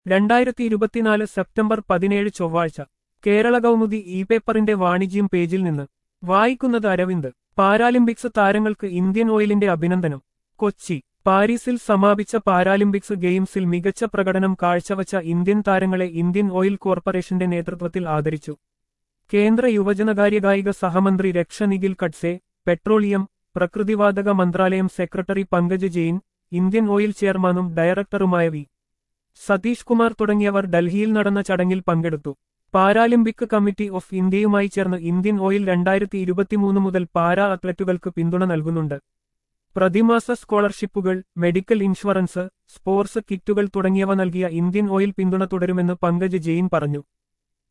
2024 September 17 ചൊവ്വാഴ്ച Kerala Kaumudi E പേപ്പറിന്റെ വാണിജ്യം പേജിൽ നിന്ന് വായിക്കുന്നത് അരവിന്ദ്. പാരാലിമ്പിക്സ് താരങ്ങൾക്ക് ഇന്ത്യൻ ഓയിലിന്റെ അഭിനന്ദനം. കൊച്ചി. പാരീസിൽ സമാപിച്ച പാരാലിമ്പിക്സ് ഗെയിംസിൽ മികച്ച പ്രകടനം കാഴ്ചവച്ച ഇന്ത്യൻ താരങ്ങളെ ഇന്ത്യൻ ഓയിൽ കോർപ്പറേഷന്റെ നേതൃത്വത്തിൽ ആദരിച്ചു. കേന്ദ്ര യുവജനകാര്യകായിക സഹമന്ത്രി രക്ഷ നിഖിൽ ഖഡ്സെ, പെട്രോളിയം, പ്രകൃതിവാതക മന്ത്രാലയം secretary Pankaj Jain, Indian oil ചെയർമാനും ഡയറക്ടറുമായ വി. സതീഷ് കുമാർ തുടങ്ങിയവർ ഡൽഹിയിൽ നടന്ന ചടങ്ങിൽ പങ്കെടുത്തു. പാരാലിമ്പിക് കമ്മിറ്റി ഓഫ് ഇന്ത്യയുമായി ചേർന്ന് ഇന്ത്യൻ ഓയിൽ 2023 മുതൽ പാരാ അത്ലറ്റുകൾക്ക് പിന്തുണ നൽകുന്നുണ്ട്. പ്രതിമാസ സ്കോളർഷിപ്പുകൾ, മെഡിക്കൽ ഇൻഷുറൻസ്, സ്പോർട്സ് കിറ്റുകൾ തുടങ്ങിയവ നൽകിയ ഇന്ത്യൻ ഓയിൽ പിന്തുണ തുടരുമെന്ന് പങ്കജ് ജെയിൻ പറഞ്ഞു.